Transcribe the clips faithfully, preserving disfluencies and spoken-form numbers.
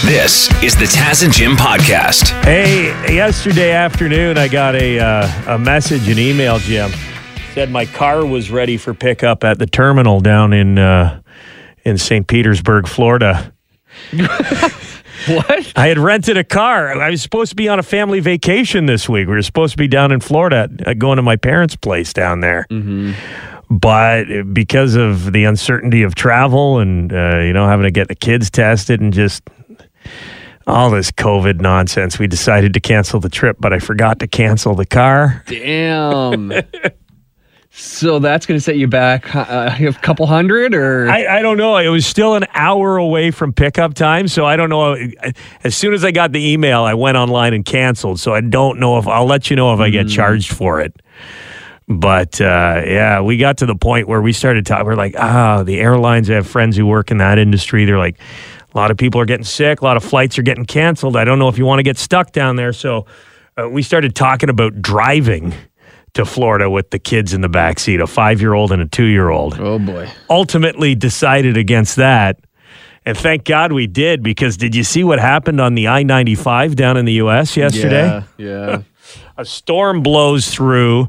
This is the Taz and Jim podcast. Hey, yesterday afternoon, I got a uh, a message, an email, Jim. Said my car was ready for pickup at the terminal down in uh, in Saint Petersburg, Florida. What? I had rented a car. I was supposed to be on a family vacation this week. We were supposed to be down in Florida, uh, going to my parents' place down there. Mm-hmm. But because of the uncertainty of travel and, uh, you know, having to get the kids tested and just all this COVID nonsense, we decided to cancel the trip, but I forgot to cancel the car. Damn. So that's going to set you back uh, a couple hundred or? I, I don't know. It was still an hour away from pickup time, so I don't know. As soon as I got the email, I went online and canceled, so I don't know if I'll let you know if I get mm. charged for it. But, uh, yeah, we got to the point where we started talking. We're like, ah, the airlines, I have friends who work in that industry. They're like, a lot of people are getting sick. A lot of flights are getting canceled. I don't know if you want to get stuck down there. So uh, we started talking about driving to Florida with the kids in the backseat, a five-year-old and a two-year-old. Oh, boy. Ultimately decided against that. And thank God we did, because did you see what happened on the I ninety-five down in the U S yesterday? Yeah, yeah. A storm blows through,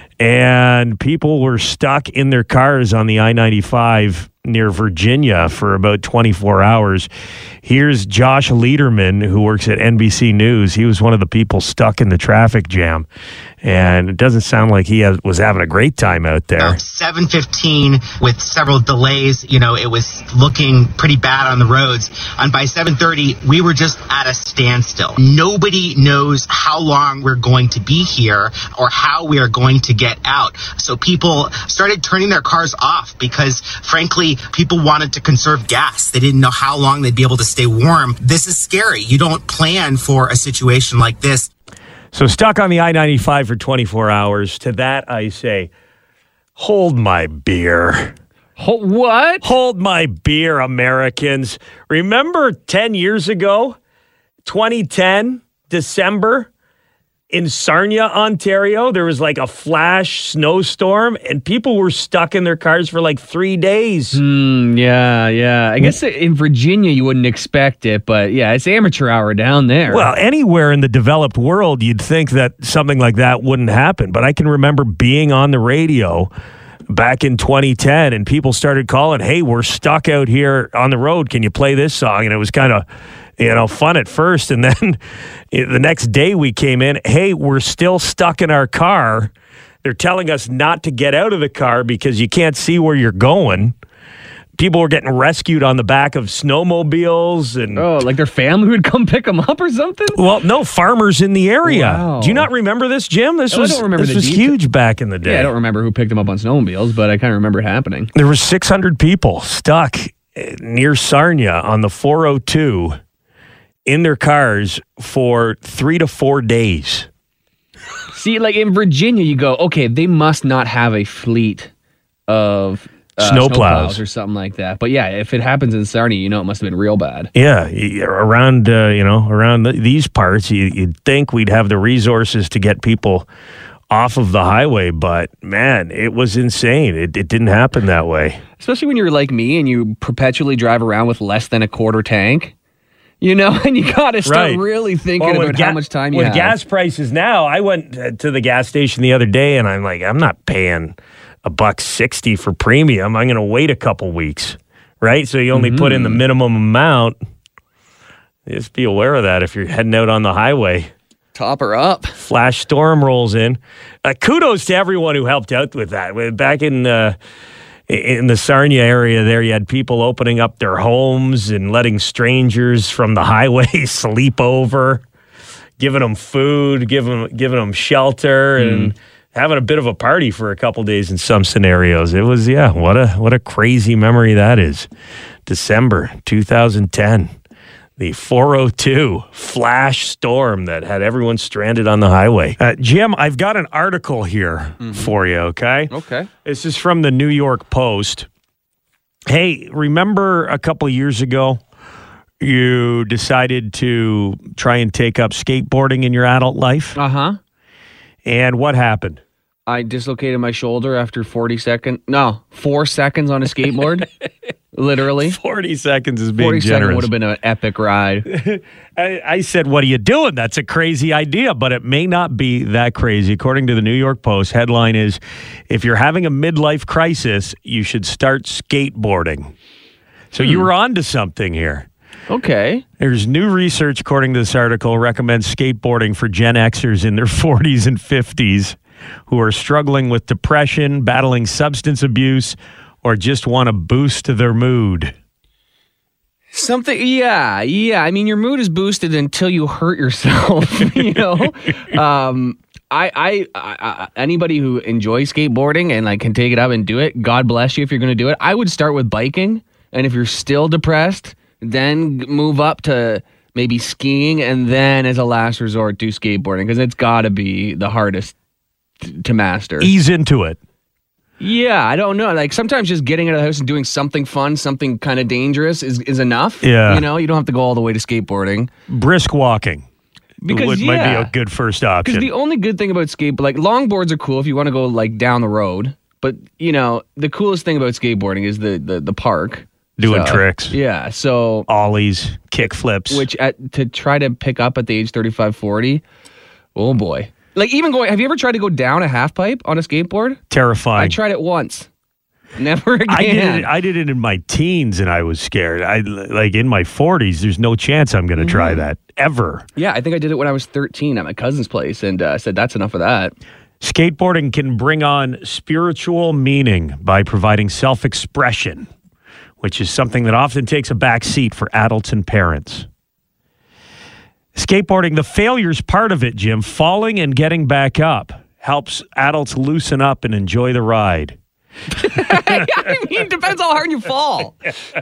and people were stuck in their cars on the I ninety-five near Virginia for about twenty-four hours. Here's Josh Lederman, who works at N B C News. He was one of the people stuck in the traffic jam, and it doesn't sound like he has, was having a great time out there. About seven fifteen with several delays. You know, it was looking pretty bad on the roads. And by seven thirty, we were just at a standstill. Nobody knows how long we're going to be here or how we are going to get out. So people started turning their cars off because, frankly, people wanted to conserve gas. They didn't know how long they'd be able to stay warm. This is scary. You don't plan for a situation like this. So stuck on the I ninety-five for twenty-four hours. To that I say, hold my beer. Ho- what? Hold my beer, Americans. Remember ten years ago, twenty ten, December, in Sarnia, Ontario, there was like a flash snowstorm and people were stuck in their cars for like three days. Mm, yeah, yeah. I guess in Virginia you wouldn't expect it, but yeah, it's amateur hour down there. Well, anywhere in the developed world, you'd think that something like that wouldn't happen. But I can remember being on the radio back in twenty ten and people started calling, hey, we're stuck out here on the road. Can you play this song? And it was kind of, you know, fun at first. And then the next day we came in, hey, we're still stuck in our car. They're telling us not to get out of the car because you can't see where you're going. People were getting rescued on the back of snowmobiles. And oh, like their family would come pick them up or something? Well, no, farmers in the area. Wow. Do you not remember this, Jim? This Oh, was, I don't remember this the was detail. huge back in the day. Yeah, I don't remember who picked them up on snowmobiles, but I kind of remember it happening. There were six hundred people stuck near Sarnia on the four oh two in their cars for three to four days. See, like in Virginia, you go, okay, they must not have a fleet of uh, Snowplows. or something like that. But yeah, if it happens in Sarnia, you know it must have been real bad. Yeah, y- around uh, you know around th- these parts, you, you'd think we'd have the resources to get people off of the highway, but man, it was insane. It, it didn't happen that way. Especially when you're like me and you perpetually drive around with less than a quarter tank. You know, and you got to start Right. really thinking Well, with about ga- how much time you with have. gas prices now, I went uh, to the gas station the other day, and I'm like, I'm not paying a buck sixty for premium. I'm going to wait a couple weeks, right? So you only Mm-hmm. put in the minimum amount. Just be aware of that if you're heading out on the highway. Top her up. Flash storm rolls in. Uh, kudos to everyone who helped out with that. Back in uh, in the Sarnia area there, you had people opening up their homes and letting strangers from the highway sleep over, giving them food, giving, giving them shelter, mm. and having a bit of a party for a couple days in some scenarios. It was, yeah, what a what a crazy memory that is. December two thousand ten. The four oh two flash storm that had everyone stranded on the highway. Uh, Jim, I've got an article here mm-hmm. for you, okay? Okay. This is from the New York Post. Hey, remember a couple of years ago, you decided to try and take up skateboarding in your adult life? Uh-huh. And what happened? I dislocated my shoulder after forty seconds. No, four seconds on a skateboard. Literally. forty seconds is being forty generous. seconds would have been an epic ride. I, I said, what are you doing? That's a crazy idea, but it may not be that crazy. According to the New York Post, headline is, if you're having a midlife crisis, you should start skateboarding. So hmm. you were on to something here. Okay. There's new research, according to this article, recommends skateboarding for Gen Xers in their forties and fifties who are struggling with depression, battling substance abuse, or just want to boost their mood. Something, yeah, yeah. I mean, your mood is boosted until you hurt yourself, you know? um, I, I, I, anybody who enjoys skateboarding and like can take it up and do it, God bless you if you're going to do it. I would start with biking, and if you're still depressed, then move up to maybe skiing, and then as a last resort, do skateboarding, because it's got to be the hardest t- to master. Ease into it. Yeah, I don't know. Like sometimes just getting out of the house and doing something fun, something kind of dangerous is, is enough. Yeah. You know, you don't have to go all the way to skateboarding. Brisk walking. Because would, yeah. might be a good first option. Because the only good thing about skateboard, like longboards are cool if you want to go like down the road. But, you know, the coolest thing about skateboarding is the, the, the park. Doing so, tricks. Yeah, so... Ollies, kick flips. Which at, to try to pick up at the age thirty-five, forty, oh boy. Like even going, have you ever tried to go down a half pipe on a skateboard? Terrifying. I tried it once. Never again. I did it, I did it in my teens and I was scared. I like in my forties, there's no chance I'm going to mm-hmm. try that ever. Yeah, I think I did it when I was thirteen at my cousin's place, and I uh, said that's enough of that. Skateboarding can bring on spiritual meaning by providing self-expression, which is something that often takes a back seat for adults and parents. Skateboarding, the failure's part of it, Jim. Falling and getting back up helps adults loosen up and enjoy the ride. I mean, it depends how hard you fall.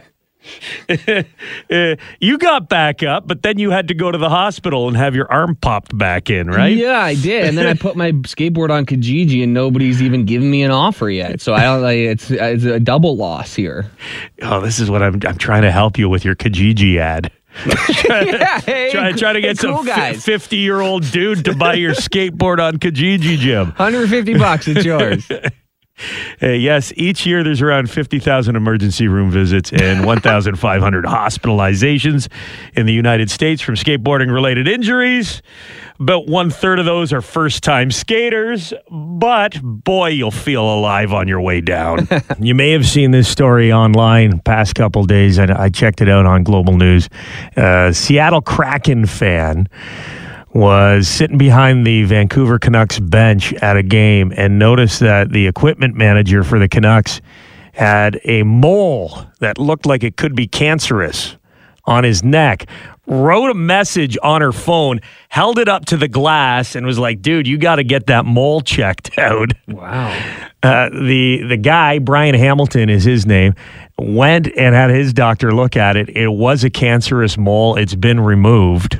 uh, you got back up, but then you had to go to the hospital and have your arm popped back in, right? Yeah, I did. And then I put my skateboard on Kijiji, and nobody's even given me an offer yet. So I don't like it's it's a double loss here. Oh, this is what I'm I'm trying to help you with your Kijiji ad. try, yeah, hey, try, try to get hey, cool some guys. fifty-year-old dude to buy your skateboard on Kijiji, Jim. one hundred fifty bucks, it's yours. Uh, yes, each year there's around fifty thousand emergency room visits and one thousand five hundred hospitalizations in the United States from skateboarding-related injuries. About one-third of those are first-time skaters, but boy, you'll feel alive on your way down. You may have seen this story online past couple days. I, I checked it out on Global News. Uh, Seattle Kraken fan was sitting behind the Vancouver Canucks bench at a game and noticed that the equipment manager for the Canucks had a mole that looked like it could be cancerous on his neck, wrote a message on her phone, held it up to the glass, and was like, dude, you got to get that mole checked out. Wow. Uh, the, the guy, Brian Hamilton is his name, went and had his doctor look at it. It was a cancerous mole. It's been removed.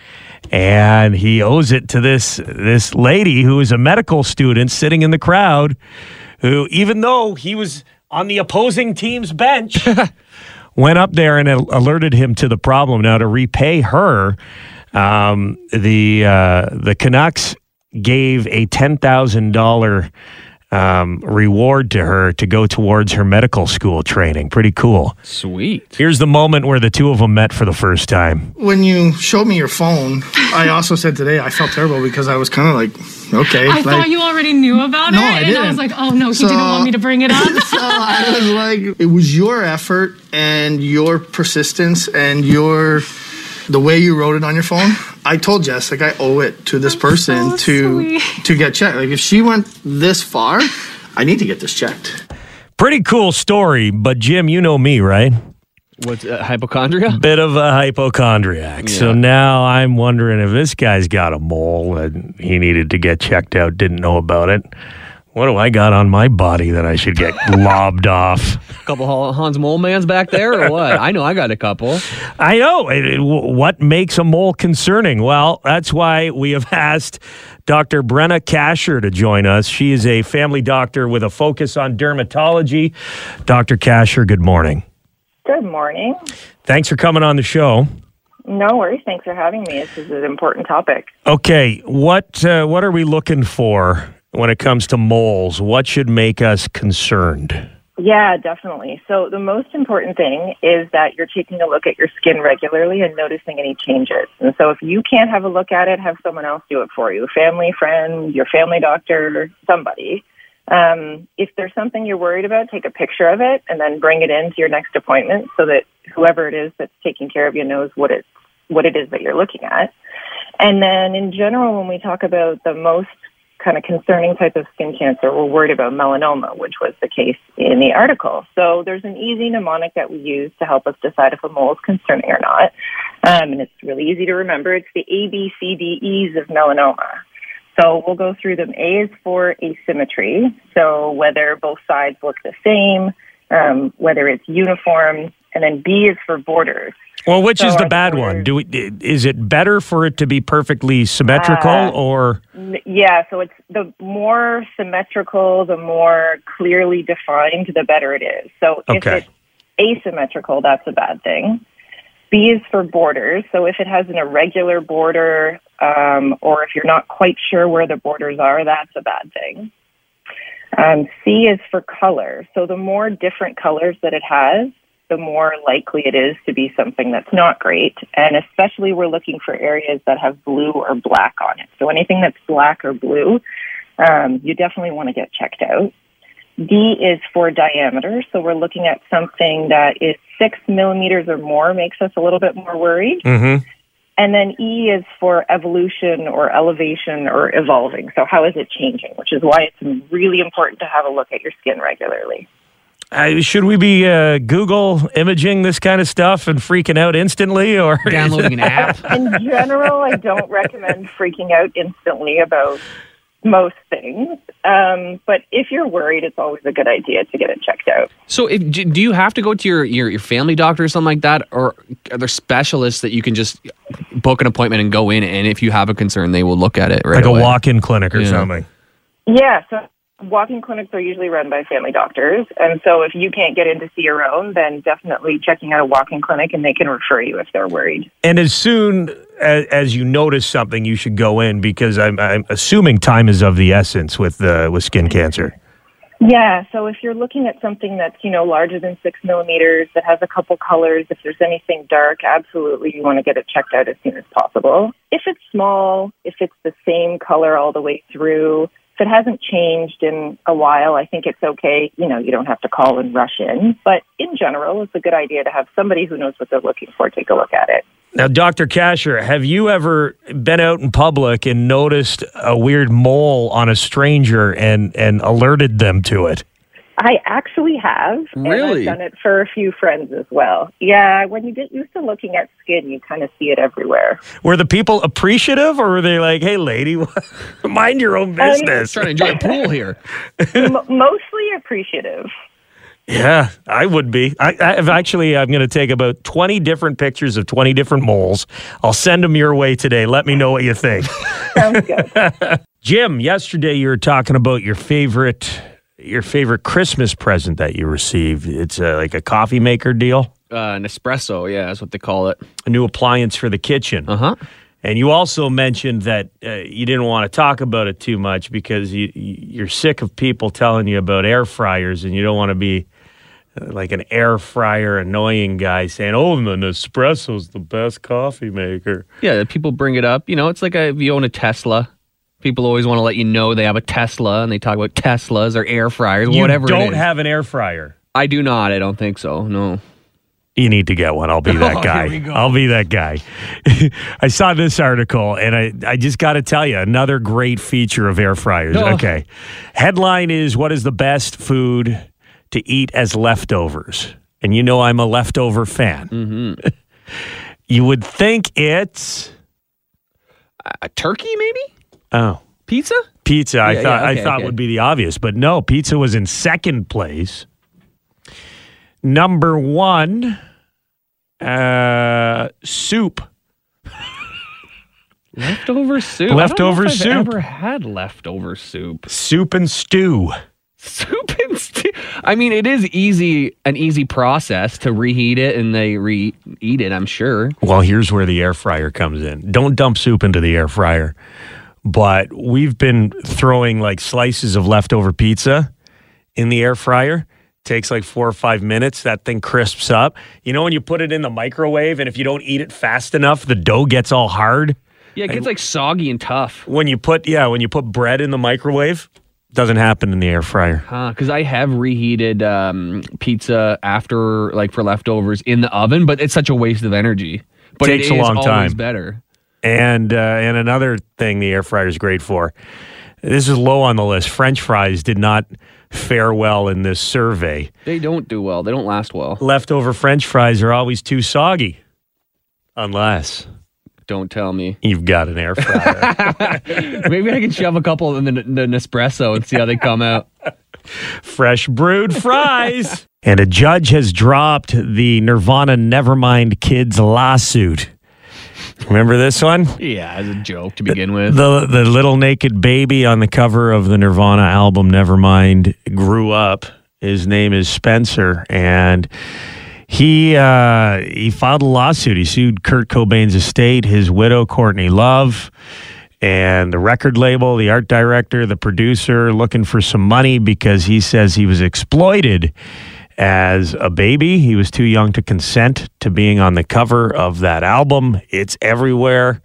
And he owes it to this this lady who is a medical student sitting in the crowd who, even though he was on the opposing team's bench, went up there and alerted him to the problem. Now, to repay her, um, the uh, the Canucks gave a ten thousand dollars um, reward to her to go towards her medical school training. Pretty cool. Sweet. Here's the moment where the two of them met for the first time. When you showed me your phone, I also said today I felt terrible because I was kind of like, okay. I like, thought you already knew about no, it. I and didn't. I was like, oh no, he So- didn't want me to bring it up. So I was like, it was your effort and your persistence and your the way you wrote it on your phone. I told Jess, like, I owe it to this person so to sweet. to get checked. Like, if she went this far, I need to get this checked. Pretty cool story, but Jim, you know me, right? What's uh, hypochondria? Bit of a hypochondriac. So Yeah. now I'm wondering if this guy's got a mole and he needed to get checked out, didn't know about it. What do I got on my body that I should get lobbed off? A couple Hans Mole Mans back there, or what? I know I got a couple. I know. It, it, what makes a mole concerning? Well, that's why we have asked Doctor Brenna Kasher to join us. She is a family doctor with a focus on dermatology. Doctor Kasher, good morning. Good morning. Thanks for coming on the show. No worries. Thanks for having me. This is an important topic. Okay, what uh, what are we looking for when it comes to moles? What should make us concerned? Yeah, definitely. So the most important thing is that you're taking a look at your skin regularly and noticing any changes. And so if you can't have a look at it, have someone else do it for you. Family, friend, your family doctor, somebody. Um, if there's something you're worried about, take a picture of it and then bring it into your next appointment so that whoever it is that's taking care of you knows what it's, what it is that you're looking at. And then in general, when we talk about the most kind of concerning type of skin cancer, we're worried about melanoma, which was the case in the article. So there's an easy mnemonic that we use to help us decide if a mole is concerning or not. Um, and it's really easy to remember. It's the A, B, C, D, E's of melanoma. So we'll go through them. A is for asymmetry. So whether both sides look the same, um, whether it's uniform, and then B is for borders. Well, which So is the are bad the one? borders- Do we, is it better for it to be perfectly symmetrical Uh, or? N- Yeah, so it's the more symmetrical, the more clearly defined, the better it is. So if Okay. it's asymmetrical, that's a bad thing. B is for borders. So if it has an irregular border, um, or if you're not quite sure where the borders are, that's a bad thing. Um, C is for color. So the more different colors that it has, the more likely it is to be something that's not great. And especially we're looking for areas that have blue or black on it. So anything that's black or blue, um, you definitely want to get checked out. D is for diameter. So we're looking at something that is six millimeters or more, makes us a little bit more worried. Mm-hmm. And then E is for evolution or elevation or evolving. So how is it changing? Which is why it's really important to have a look at your skin regularly. Uh, should we be uh, Google imaging this kind of stuff and freaking out instantly, or Downloading an app. In general, I don't recommend freaking out instantly about most things. Um, but if you're worried, it's always a good idea to get it checked out. So, if, do do you have to go to your, your, your family doctor or something like that? Or are there specialists that you can just book an appointment and go in, and if you have a concern, they will look at it right like away? a walk-in clinic or Yeah. something? Yeah, so walk-in clinics are usually run by family doctors. And so if you can't get in to see your own, then definitely checking out a walk-in clinic and they can refer you if they're worried. And as soon as, as you notice something, you should go in, because I'm, I'm assuming time is of the essence with uh, with skin cancer. Yeah, so if you're looking at something that's, you know, larger than six millimeters, that has a couple colors, if there's anything dark, absolutely you want to get it checked out as soon as possible. If it's small, if it's the same color all the way through, if it hasn't changed in a while, I think it's okay. You know, you don't have to call and rush in. But in general, it's a good idea to have somebody who knows what they're looking for take a look at it. Now, Doctor Kasher, have you ever been out in public and noticed a weird mole on a stranger and, and alerted them to it? I actually have. Really? And I've done it for a few friends as well. Yeah, when you get used to looking at skin, you kind of see it everywhere. Were the people appreciative, or were they like, hey, lady, mind your own business? Trying to enjoy a pool here. M- mostly appreciative. Yeah, I would be. I, I've actually, I'm going to take about twenty different pictures of twenty different moles. I'll send them your way today. Let me know what you think. Sounds good. Jim, yesterday you were talking about your favorite, your favorite Christmas present that you received. It's uh, like a coffee maker deal, Uh, an espresso, yeah, that's what they call it. a new appliance for the kitchen. Uh huh. And you also mentioned that uh, you didn't want to talk about it too much because you, you're sick of people telling you about air fryers, and you don't want to be uh, like an air fryer annoying guy saying, oh, the Nespresso's the best coffee maker. Yeah, people bring it up. You know, it's like a, if you own a Tesla, people always want to let you know they have a Tesla, and they talk about Teslas or air fryers, You whatever it don't is. have an air fryer. I do not. I don't think so. No. You need to get one. I'll be that Oh, guy. here we go. I'll be that guy. I saw this article, and I, I just got to tell you, another great feature of air fryers. Oh. Okay. Headline is, what is the best food to eat as leftovers? And you know I'm a leftover fan. Mm-hmm. You would think it's, A turkey, maybe? oh, Pizza? pizza. I Yeah, thought yeah, okay, I thought okay. would be the obvious, but no, pizza was in second place. Number one, uh, soup. Leftover soup. Leftover I don't know if soup. I've ever had leftover soup. Soup and stew. Soup and stew. I mean, it is easy, an easy process to reheat it and they re eat it, I'm sure. Well, here's where the air fryer comes in. Don't dump soup into the air fryer. But we've been throwing like slices of leftover pizza in the air fryer Takes like four or five minutes. That thing crisps up. You know when you put it in the microwave and if you don't eat it fast enough, the dough gets all hard? Yeah, it gets like soggy and tough. When you put, yeah, when you put bread in the microwave, doesn't happen in the air fryer. Huh, because I have reheated um, pizza after, like for leftovers in the oven, but it's such a waste of energy. But Takes it a is long always time. better. And, uh, and another thing the air fryer is great for, this is low on the list. French fries did not fare well in this survey. They don't do well. They don't last well. Leftover French fries are always too soggy. Unless Don't tell me. you've got an air fryer. Maybe I can shove a couple in the, the Nespresso and see how they come out. Fresh brewed fries. And a judge has dropped the Nirvana Nevermind Kids lawsuit. Remember this one? Yeah, as a joke to begin with. The the little naked baby on the cover of the Nirvana album Nevermind grew up. His name is Spencer, and he uh, he filed a lawsuit. He sued Kurt Cobain's estate, his widow Courtney Love, and the record label, the art director, the producer, looking for some money because he says he was exploited as a baby. He was too young to consent to being on the cover of that album. It's everywhere.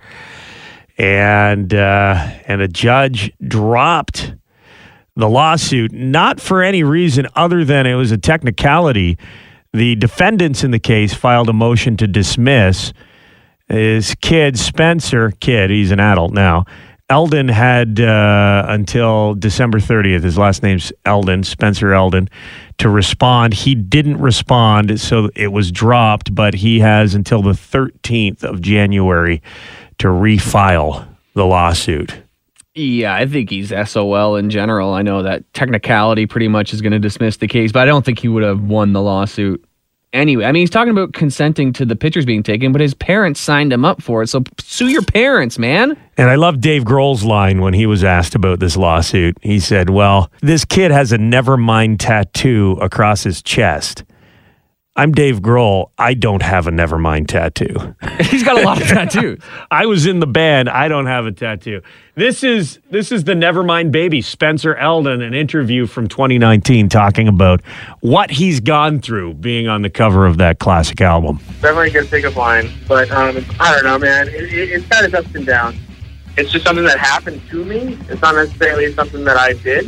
And uh, and a judge dropped the lawsuit, not for any reason other than it was a technicality. The defendants in the case filed a motion to dismiss. His kid, Spencer, kid, he's an adult now, Eldon had uh, until December thirtieth, his last name's Eldon, Spencer Eldon, to respond. He didn't respond, so it was dropped, but he has until the thirteenth of January to refile the lawsuit. Yeah, I think he's S O L in general. I know that technicality pretty much is going to dismiss the case, but I don't think he would have won the lawsuit anyway. I mean, he's talking about consenting to the pictures being taken, but his parents signed him up for it. So sue your parents, man. And I love Dave Grohl's line when he was asked about this lawsuit. He said, well, this kid has a Nevermind tattoo across his chest. I'm Dave Grohl. I don't have a Nevermind tattoo. He's got a lot of tattoos. I was in the band. I don't have a tattoo. This is this is the Nevermind baby, Spencer Eldon, an interview from twenty nineteen talking about what he's gone through being on the cover of that classic album. Definitely a good pickup line, but um, I don't know, man. It, it, it's got its ups and downs. It's just something that happened to me. It's not necessarily something that I did.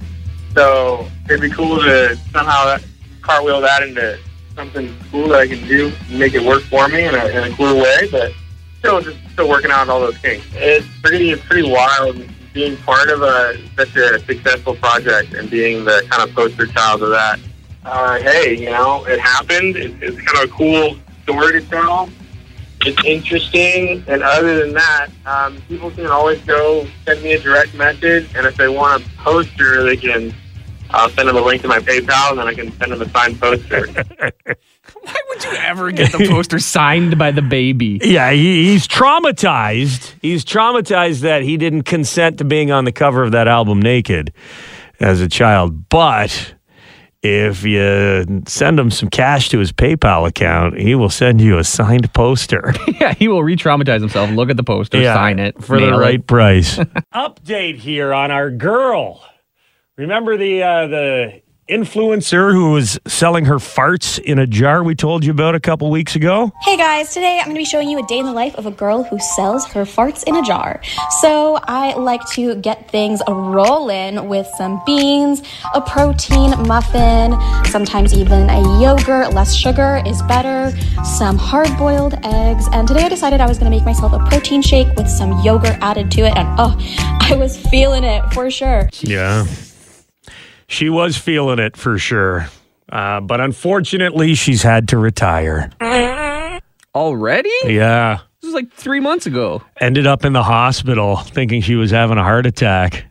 So it'd be cool to somehow cartwheel that into something cool that I can do, make it work for me in a, in a cool way, but still just still working out all those kinks. It's pretty it's pretty wild being part of a such a successful project and being the kind of poster child of that. Uh, hey, you know, it happened. It, it's kind of a cool story to tell. It's interesting, and other than that, um, people can always go send me a direct message, and if they want a poster, they can. I'll send them a link to my PayPal, and then I can send them a signed poster. Why would you ever get the poster signed by the baby? Yeah, he, he's traumatized. He's traumatized that he didn't consent to being on the cover of that album naked as a child. But if you send him some cash to his PayPal account, he will send you a signed poster. Yeah, he will re-traumatize himself, look at the poster, Yeah, sign it. for the mail right it. price. Update here on our girl. Remember the uh, the influencer who was selling her farts in a jar we told you about a couple weeks ago? Hey guys, today I'm going to be showing you a day in the life of a girl who sells her farts in a jar. So I like to get things rolling with some beans, a protein muffin, sometimes even a yogurt, less sugar is better, some hard-boiled eggs, and today I decided I was going to make myself a protein shake with some yogurt added to it, and oh, I was feeling it for sure. Yeah. She was feeling it for sure. Uh, but unfortunately, she's had to retire. Already? Yeah. This was like three months ago. Ended up in the hospital thinking she was having a heart attack.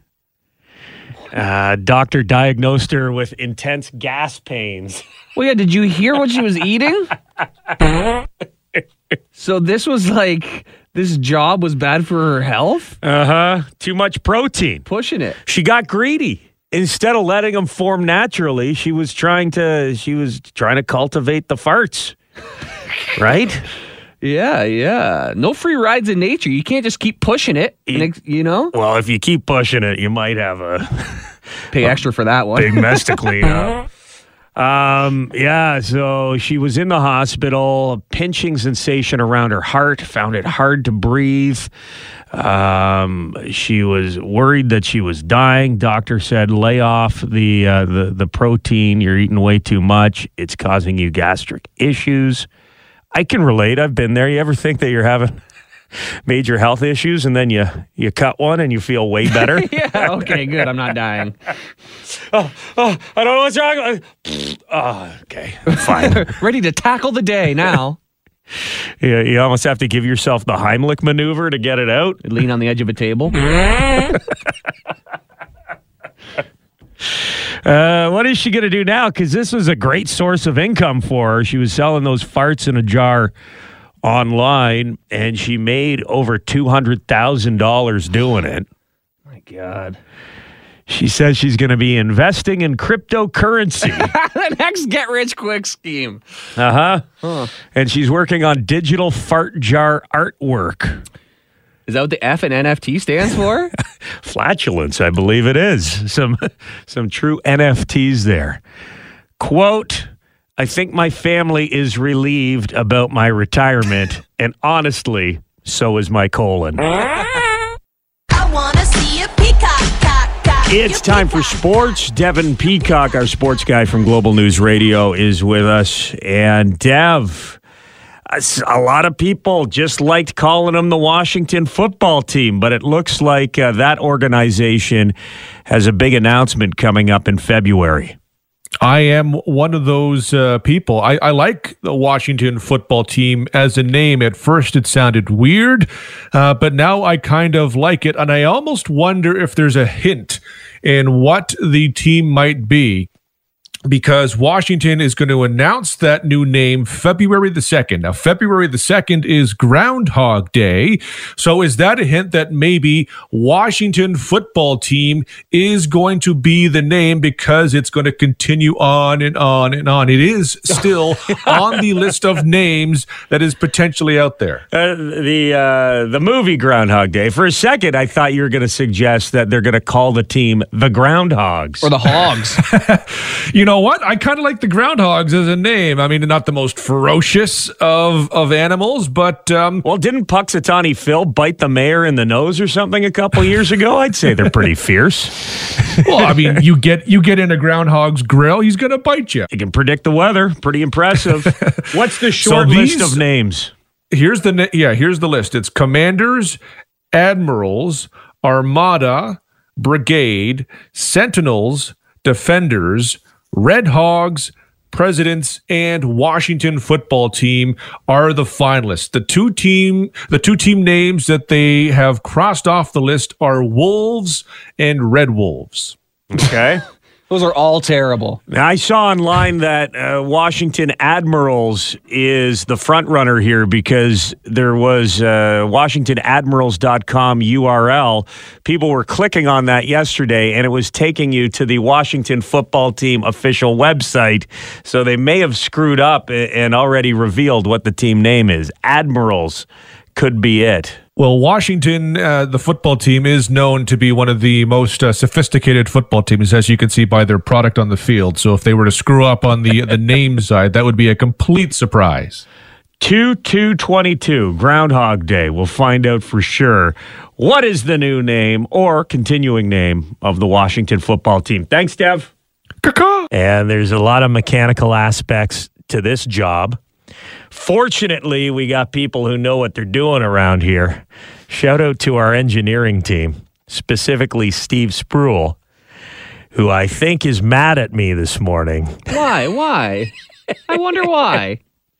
Uh, doctor diagnosed her with intense gas pains. Well, yeah, did you hear what she was eating? So this was like, this job was bad for her health? Uh-huh. Too much protein. Pushing it. She got greedy. Instead of letting them form naturally, she was trying to she was trying to cultivate the farts. Right? Yeah, yeah. No free rides in nature. You can't just keep pushing it, and, you know? Well, if you keep pushing it, you might have a Pay extra for that one. big mess to clean up. Um, yeah, so she was in the hospital, a pinching sensation around her heart, found it hard to breathe. Um, she was worried that she was dying. Doctor said, lay off the, uh, the, the protein. You're eating way too much. It's causing you gastric issues. I can relate. I've been there. You ever think that you're having major health issues and then you, you cut one and you feel way better? Yeah, okay, good. I'm not dying. oh, oh, I don't know what's wrong. Oh, okay, fine. Ready to tackle the day now. Yeah, you almost have to give yourself the Heimlich maneuver to get it out. Lean on the edge of a table. uh, what is she going to do now? Because this was a great source of income for her. She was selling those farts in a jar online, and she made over two hundred thousand dollars doing it. My God. She says she's going to be investing in cryptocurrency. The next get-rich-quick scheme. Uh-huh. Huh. And she's working on digital fart jar artwork. Is that what the F in N F T stands for? Flatulence, I believe it is. Some, some true N F Ts there. Quote, I think my family is relieved about my retirement, and honestly, so is my colon. I want to see a peacock. It's time for sports. Devin Peacock, our sports guy from Global News Radio, is with us. And Dev, a lot of people just liked calling them the Washington football team, but it looks like uh, that organization has a big announcement coming up in February. I am one of those uh, people. I, I like the Washington football team as a name. At first, it sounded weird, uh, but now I kind of like it. And I almost wonder if there's a hint in what the team might be, because Washington is going to announce that new name February the second. Now, February the second is Groundhog Day. So is that a hint that maybe Washington football team is going to be the name because it's going to continue on and on and on? It is still on the list of names that is potentially out there. Uh, the uh, the movie Groundhog Day. For a second, I thought you were going to suggest that they're going to call the team the Groundhogs. Or the Hogs. You know what? I kind of like the Groundhogs as a name. I mean, not the most ferocious of of animals, but um, well, didn't Puxatawny Phil bite the mayor in the nose or something a couple years ago? I'd say they're pretty fierce. Well, I mean, you get you get in a groundhog's grill, he's going to bite you. He can predict the weather. Pretty impressive. What's the short So these- list of names? Here's the na- yeah. Here's the list. It's Commanders, Admirals, Armada, Brigade, Sentinels, Defenders, Red Hogs, Presidents, and Washington football team are the finalists. The two team, the two team names that they have crossed off the list are Wolves and Red Wolves. Okay. Those are all terrible. Now, I saw online that uh, Washington Admirals is the front runner here because there was uh, Washington Admirals dot com U R L. People were clicking on that yesterday, and it was taking you to the Washington football team official website. So they may have screwed up and already revealed what the team name is. Admirals could be it. Well, Washington, uh, the football team, is known to be one of the most uh, sophisticated football teams, as you can see by their product on the field. So if they were to screw up on the the name side, that would be a complete surprise. two two twenty-two, Groundhog Day. We'll find out for sure what is the new name or continuing name of the Washington football team. Thanks, Dev. Caw-caw. And there's a lot of mechanical aspects to this job. Fortunately, we got people who know what they're doing around here. Shout out to our engineering team, specifically Steve Spruill, who I think is mad at me this morning. Why? Why? I wonder why.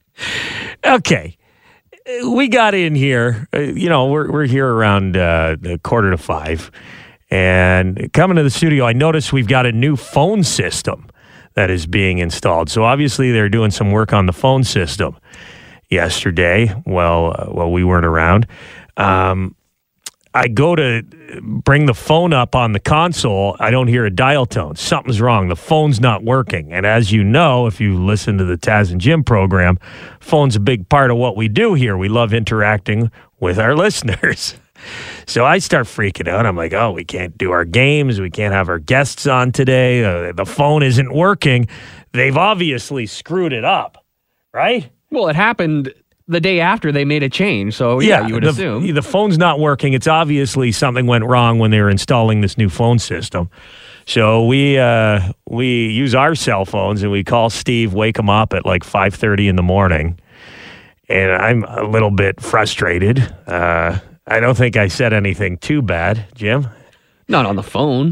Okay. We got in here, uh, you know, we're we're here around uh, a quarter to five. And coming to the studio, I noticed we've got a new phone system that is being installed. So obviously they're doing some work on the phone system yesterday while, uh, while we weren't around. Um, I go to bring the phone up on the console. I don't hear a dial tone. Something's wrong. The phone's not working. And as you know, if you listen to the Taz and Jim program, phone's a big part of what we do here. We love interacting with our listeners. So I start freaking out. I'm like, oh, we can't do our games. We can't have our guests on today. Uh, the phone isn't working. they've obviously screwed it up, right? Well, it happened the day after they made a change, so yeah, yeah you would the, assume. The phone's not working. It's obviously something went wrong when they were installing this new phone system. So we uh, we use our cell phones and we call Steve, wake him up at like five thirty in the morning. And I'm a little bit frustrated. Uh, I don't think I said anything too bad, Jim. Not on the phone.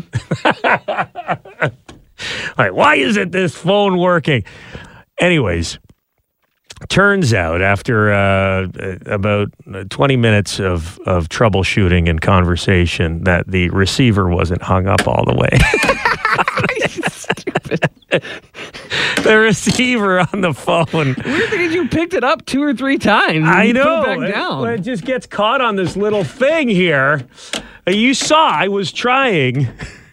Like, why isn't this phone working? Anyways, turns out after uh, about twenty minutes of, of troubleshooting and conversation that the receiver wasn't hung up all the way. Stupid. The receiver on the phone. Weird thing is you picked it up two or three times. I know. Put it back down. It, it just gets caught on this little thing here. You saw I was trying.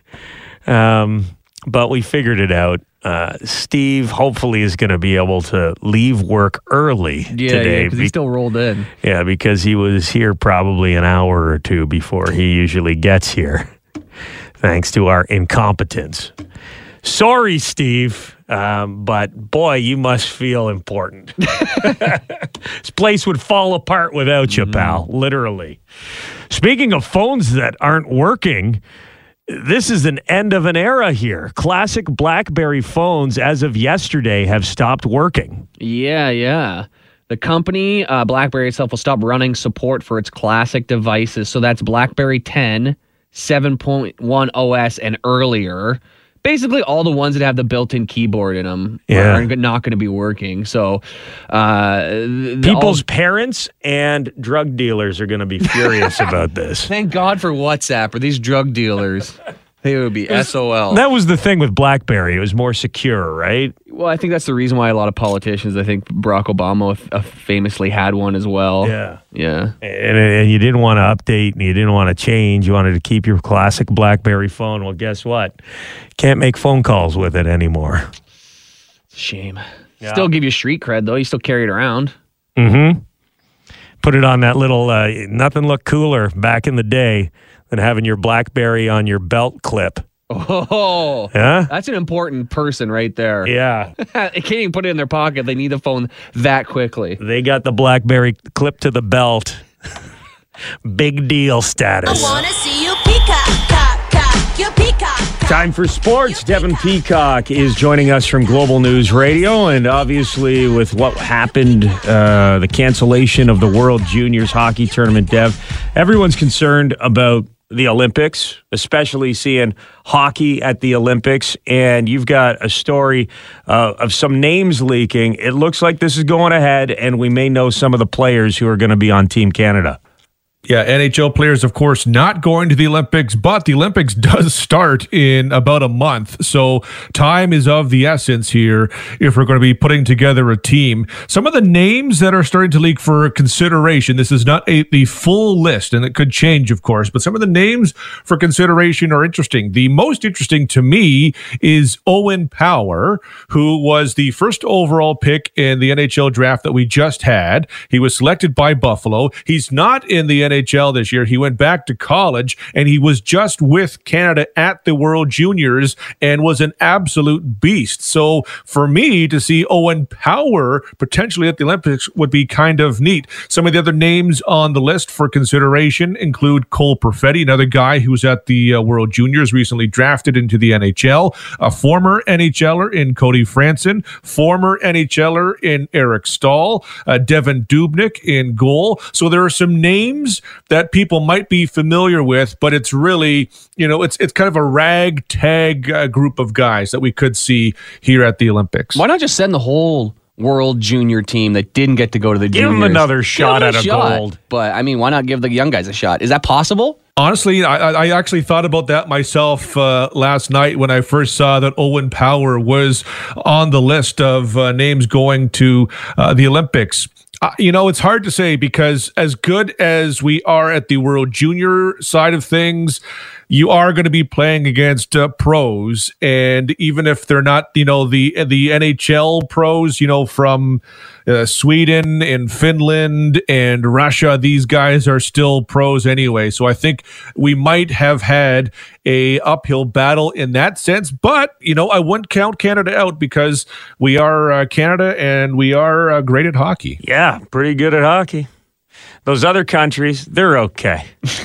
Um, but we figured it out. Uh, Steve hopefully is going to be able to leave work early yeah, today. Yeah, because he still rolled in. Yeah, because he was here probably an hour or two before he usually gets here, thanks to our incompetence. Sorry, Steve, um, but boy, you must feel important. This place would fall apart without you, pal, literally. Speaking of phones that aren't working, this is an end of an era here. Classic BlackBerry phones, as of yesterday, have stopped working. Yeah, yeah. The company, uh, BlackBerry itself, will stop running support for its classic devices. So that's BlackBerry ten, seven point one O S, and earlier. Basically, all the ones that have the built-in keyboard in them yeah. are not going to be working. So, uh, the, people's all, parents and drug dealers are going to be furious about this. Thank God for WhatsApp or these drug dealers. They would be S O L. That was the thing with BlackBerry. It was more secure, right? Well, I think that's the reason why a lot of politicians, I think Barack Obama uh, famously had one as well. Yeah. Yeah. And, and you didn't want to update and you didn't want to change. You wanted to keep your classic BlackBerry phone. Well, guess what? Can't make phone calls with it anymore. Shame. Yeah. Still give you street cred, though. You still carry it around. Mm-hmm. Put it on that little, uh, nothing looked cooler back in the day than having your BlackBerry on your belt clip. Oh, yeah? That's an important person right there. Yeah. They can't even put it in their pocket. They need the phone that quickly. They got the BlackBerry clip to the belt. Big deal status. I want to see you peacock, cock, cock, you peacock. Time for sports. Devin Peacock is joining us from Global News Radio, and obviously with what happened, uh, the cancellation of the World Juniors Hockey Tournament, Dev, everyone's concerned about the Olympics, especially seeing hockey at the Olympics, and you've got a story uh, of some names leaking. It looks like this is going ahead, and we may know some of the players who are going to be on Team Canada. Yeah, N H L players, of course, not going to the Olympics, but the Olympics does start in about a month. So time is of the essence here if we're going to be putting together a team. Some of the names that are starting to leak for consideration, this is not a, the full list, and it could change, of course, but some of the names for consideration are interesting. The most interesting to me is Owen Power, who was the first overall pick in the N H L draft that we just had. He was selected by Buffalo. He's not in the N H L this year. He went back to college, and he was just with Canada at the World Juniors and was an absolute beast. So for me to see Owen Power potentially at the Olympics would be kind of neat. Some of the other names on the list for consideration include Cole Perfetti, another guy who was at the uh, World Juniors, recently drafted into the N H L, a former NHLer in Cody Franson, former NHLer in Eric Stahl, uh, Devin Dubnyk in goal. So there are some names that people might be familiar with, but it's really, you know, it's it's kind of a ragtag uh, group of guys that we could see here at the Olympics. Why not just send the whole World Junior team that didn't get to go to the Give juniors? them another shot at a shot. gold. But, I mean, why not give the young guys a shot? Is that possible? Honestly, I, I actually thought about that myself uh, last night when I first saw that Owen Power was on the list of uh, names going to uh, the Olympics. Uh, you know, it's hard to say because as good as we are at the World Junior side of things, you are going to be playing against uh, pros, and even if they're not, you know, the the N H L pros, you know, from uh, Sweden and Finland and Russia, these guys are still pros anyway. So I think we might have had a uphill battle in that sense, but you know, I wouldn't count Canada out because we are uh, Canada and we are uh, great at hockey. Yeah, pretty good at hockey. Those other countries, they're okay.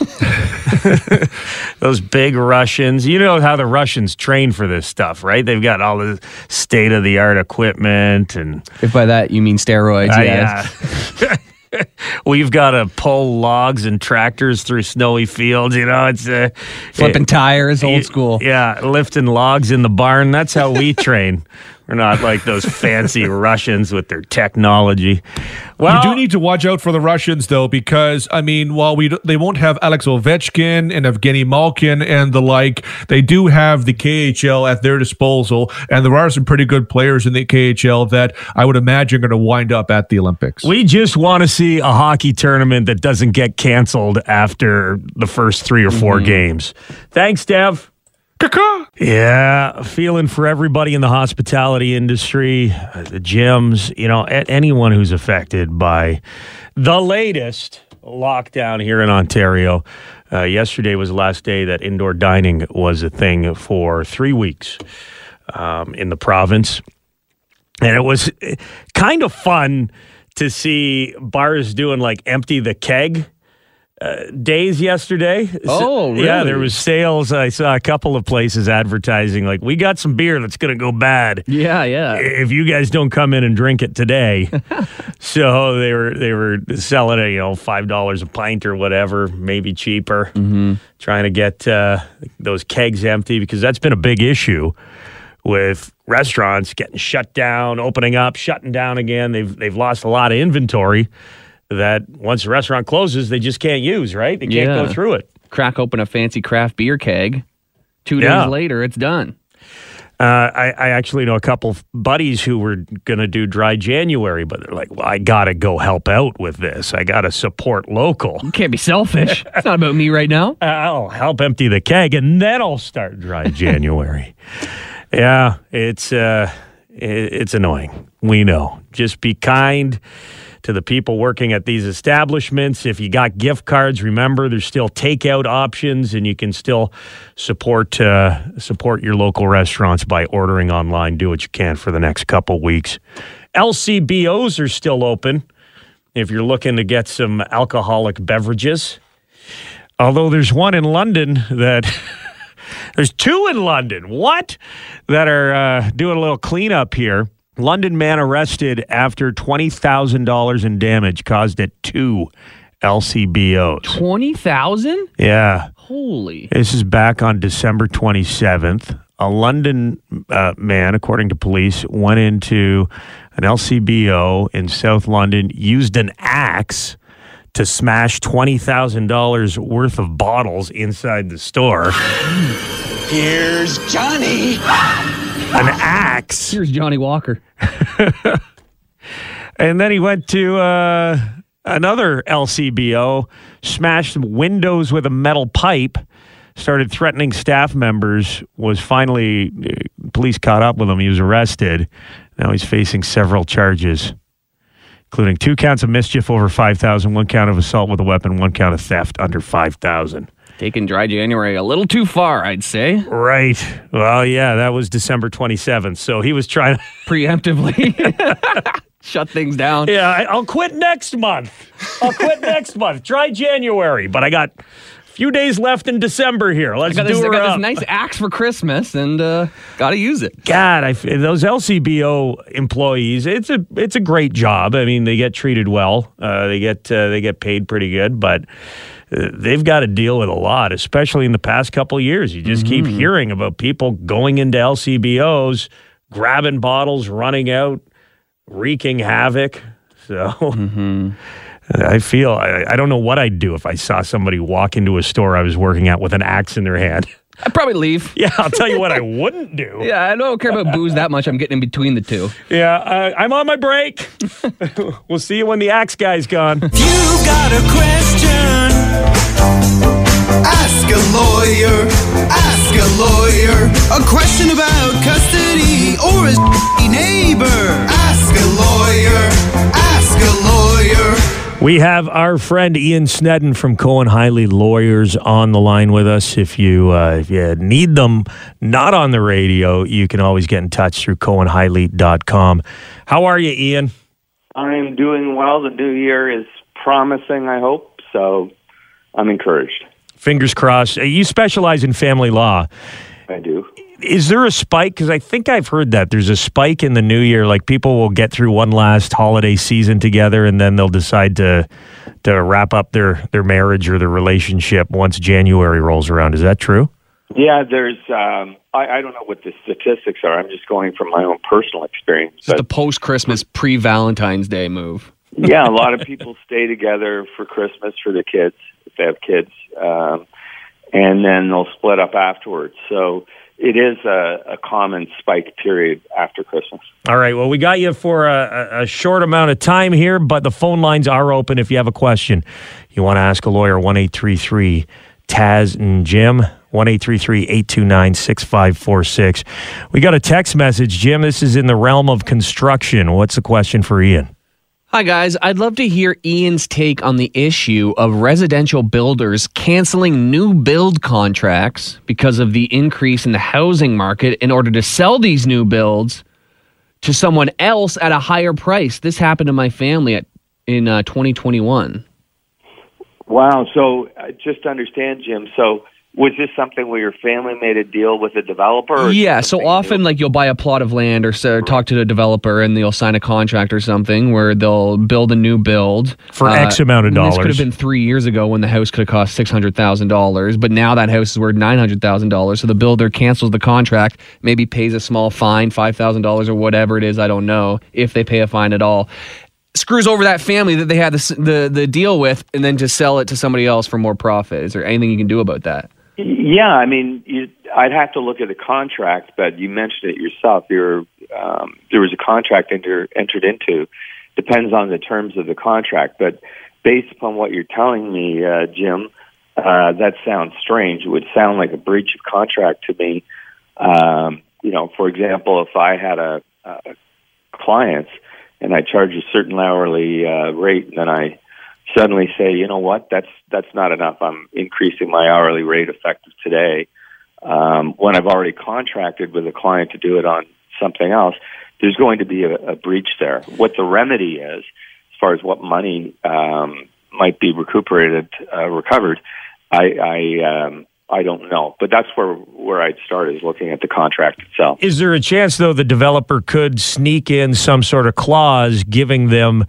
Those big Russians, you know how the Russians train for this stuff, right? They've got all the state-of-the-art equipment. And if by that you mean steroids, uh, yes. Yeah. We've got to pull logs and tractors through snowy fields. You know, it's uh, flipping it, tires, old it, school. Yeah, lifting logs in the barn. That's how we train. We're not like those fancy Russians with their technology. Well, you do need to watch out for the Russians, though, because, I mean, while we they won't have Alex Ovechkin and Evgeny Malkin and the like, they do have the K H L at their disposal, and there are some pretty good players in the K H L that I would imagine are going to wind up at the Olympics. We just want to see a hockey tournament that doesn't get canceled after the first three or four mm-hmm. games. Thanks, Dev. Yeah, feeling for everybody in the hospitality industry, uh, the gyms, you know, a- anyone who's affected by the latest lockdown here in Ontario. Uh, yesterday was the last day that indoor dining was a thing for three weeks um, in the province. And it was kind of fun to see bars doing like empty the keg Uh, days yesterday. Oh, really? Yeah, there was sales. I saw a couple of places advertising like, we got some beer that's going to go bad. Yeah, yeah. If you guys don't come in and drink it today. So they were they were selling it, you know, five dollars a pint or whatever, maybe cheaper, mm-hmm. trying to get uh, those kegs empty because that's been a big issue with restaurants getting shut down, opening up, shutting down again. They've they've lost a lot of inventory that once a restaurant closes, they just can't use, right? They can't yeah. go through it. Crack open a fancy craft beer keg. Two days yeah. later, it's done. Uh, I, I actually know a couple of buddies who were going to do dry January, but they're like, well, I got to go help out with this. I got to support local. You can't be selfish. It's not about me right now. I'll help empty the keg, and then I'll start dry January. Yeah, it's uh, it, it's annoying. We know. Just be kind to the people working at these establishments. If you got gift cards, remember there's still takeout options, and you can still support uh, support your local restaurants by ordering online. Do what you can for the next couple weeks. L C B Os are still open if you're looking to get some alcoholic beverages. Although there's one in London that... there's two in London. What? That are uh, doing a little cleanup here. London man arrested after twenty thousand dollars in damage caused at two L C B Os. twenty thousand dollars? Yeah. Holy. This is back on December twenty-seventh. A London uh, man, according to police, went into an L C B O in South London, used an axe to smash twenty thousand dollars worth of bottles inside the store. Here's Johnny. An axe. Here's Johnny Walker. And then he went to uh, another L C B O, smashed windows with a metal pipe, started threatening staff members, was finally, uh, police caught up with him. He was arrested. Now he's facing several charges, including two counts of mischief over five thousand dollars, one count of assault with a weapon, one count of theft under five thousand dollars. Taking dry January a little too far, I'd say. Right. Well, yeah, that was December twenty-seventh. So he was trying to preemptively shut things down. Yeah, I, I'll quit next month. I'll quit next month. Dry January. But I got a few days left in December here. Let's I got do this, her I got up. this nice axe for Christmas, and uh, got to use it. God, I, those L C B O employees, it's a it's a great job. I mean, they get treated well. Uh, they get uh, they get paid pretty good, but they've got to deal with a lot, especially in the past couple of years. You just mm-hmm. keep hearing about people going into L C B Os, grabbing bottles, running out, wreaking havoc. So mm-hmm. I feel, I, I don't know what I'd do if I saw somebody walk into a store I was working at with an axe in their hand. I'd probably leave. Yeah, I'll tell you what I wouldn't do. Yeah, I don't care about booze that much. I'm getting in between the two. Yeah, uh, I'm on my break. We'll see you when the axe guy's gone. If you got a question, ask a lawyer. We have our friend Ian Sneddon from Cohen Hiley Lawyers on the line with us. If you uh, if you need them not on the radio, you can always get in touch through cohen hiley dot com. How are you, Ian? I'm doing well. The new year is promising, I hope, so I'm encouraged. Fingers crossed. You specialize in family law. I do. Is there a spike? Because I think I've heard that there's a spike in the new year. Like people will get through one last holiday season together, and then they'll decide to to wrap up their, their marriage or their relationship once January rolls around. Is that true? Yeah, there's. Um, I, I don't know what the statistics are. I'm just going from my own personal experience. It's the post-Christmas, pre-Valentine's Day move. Yeah, a lot of people stay together for Christmas for the kids, if they have kids, um, and then they'll split up afterwards. So it is a, a common spike period after Christmas. All right. Well, we got you for a, a short amount of time here, but the phone lines are open if you have a question. You want to ask a lawyer, one eight three three Taz and Jim, one eight three three, eight two nine, six five four six. We got a text message. Jim, this is in the realm of construction. What's the question for Ian? Hi, guys. I'd love to hear Ian's take on the issue of residential builders canceling new build contracts because of the increase in the housing market in order to sell these new builds to someone else at a higher price. This happened to my family at, in uh, twenty twenty-one. Wow. So uh, just to understand, Jim, so was this something where your family made a deal with a developer? Or yeah, so often like you'll buy a plot of land or so, talk to the developer and they'll sign a contract or something where they'll build a new build. For uh, X amount of and dollars. This could have been three years ago when the house could have cost six hundred thousand dollars, but now that house is worth nine hundred thousand dollars. So the builder cancels the contract, maybe pays a small fine, five thousand dollars or whatever it is, I don't know, if they pay a fine at all. Screws over that family that they had the, the, the deal with and then just sell it to somebody else for more profit. Is there anything you can do about that? Yeah, I mean, you, I'd have to look at the contract, but you mentioned it yourself. You're, um, there was a contract enter, entered into. Depends on the terms of the contract, but based upon what you're telling me, uh, Jim, uh, that sounds strange. It would sound like a breach of contract to me. Um, you know, for example, if I had a, a client and I charge a certain hourly uh, rate, and then I suddenly say, you know what, that's that's not enough. I'm increasing my hourly rate effective today. Um, when I've already contracted with a client to do it on something else, there's going to be a, a breach there. What the remedy is, as far as what money um, might be recuperated, uh, recovered, I I, um, I don't know. But that's where where I'd start, is looking at the contract itself. Is there a chance, though, the developer could sneak in some sort of clause giving them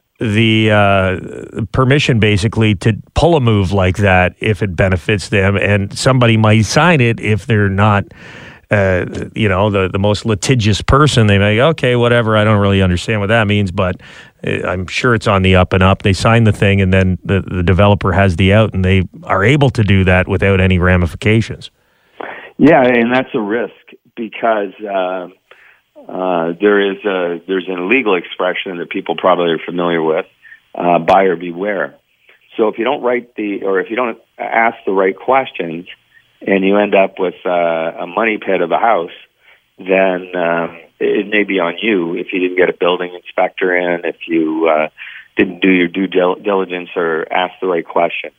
the uh, permission basically to pull a move like that if it benefits them, and somebody might sign it if they're not, uh, you know, the, the most litigious person? They may, okay, whatever, I don't really understand what that means, but I'm sure it's on the up and up. They sign the thing, and then the, the developer has the out, and they are able to do that without any ramifications. Yeah, and that's a risk because uh, Uh, there is a, there's an illegal expression that people probably are familiar with, uh, buyer beware. So if you don't write the, or if you don't ask the right questions and you end up with uh, a money pit of a house, then um, it may be on you if you didn't get a building inspector in, if you uh, didn't do your due diligence or ask the right questions.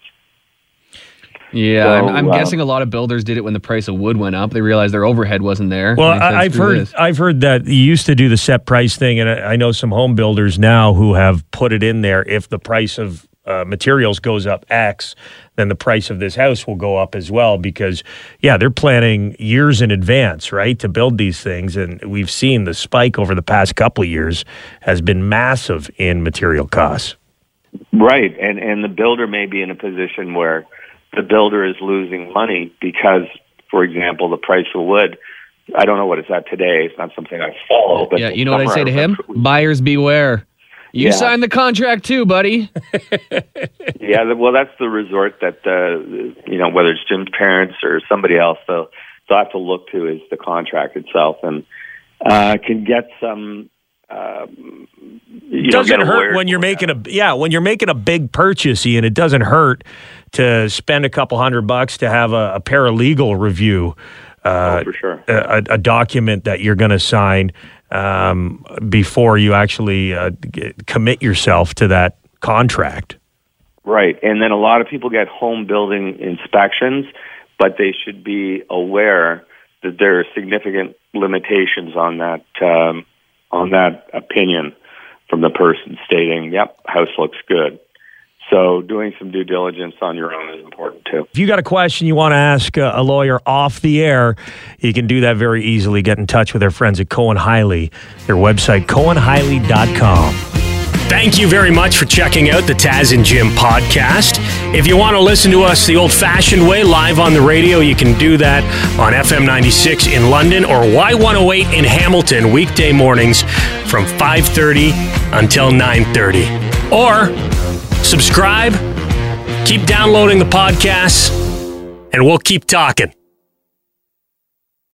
Yeah, So, I'm, I'm uh, guessing a lot of builders did it when the price of wood went up. They realized their overhead wasn't there. Well, And they said, I, I've "Screw heard this." I've heard that you used to do the set price thing, and I I know some home builders now who have put it in there. If the price of uh, materials goes up X, then the price of this house will go up as well, because, yeah, they're planning years in advance, right, to build these things. And we've seen the spike over the past couple of years has been massive in material costs. Right, and and the builder may be in a position where the builder is losing money because, for example, the price of wood, I don't know what it's at today. It's not something I follow. But Yeah, you know what I say to somewhere him? Buyers beware. You Yeah. signed the contract too, buddy. Yeah, well, that's the resort that, uh, you know, whether it's Jim's parents or somebody else, they'll, they'll have to look to is the contract itself, and uh, can get some. Um, you know, doesn't get a hurt lawyer when you're for making a yeah when you're making a big purchase, Ian. It doesn't hurt to spend a couple hundred bucks to have a, a paralegal review uh, oh, for sure. a, a document that you're going to sign um, before you actually uh, get, commit yourself to that contract. Right. And then a lot of people get home building inspections, but they should be aware that there are significant limitations on that um, on that opinion from the person stating, yep, house looks good. So doing some due diligence on your own is important too. If you got a question you want to ask uh, a lawyer off the air, you can do that very easily. Get in touch with our friends at Cohen Hiley. Their website, cohen hiley dot com. Thank you very much for checking out the Taz and Jim podcast. If you want to listen to us the old-fashioned way, live on the radio, you can do that on F M ninety-six in London or Y one oh eight in Hamilton, weekday mornings from five thirty until nine thirty. Or subscribe, keep downloading the podcasts, and we'll keep talking.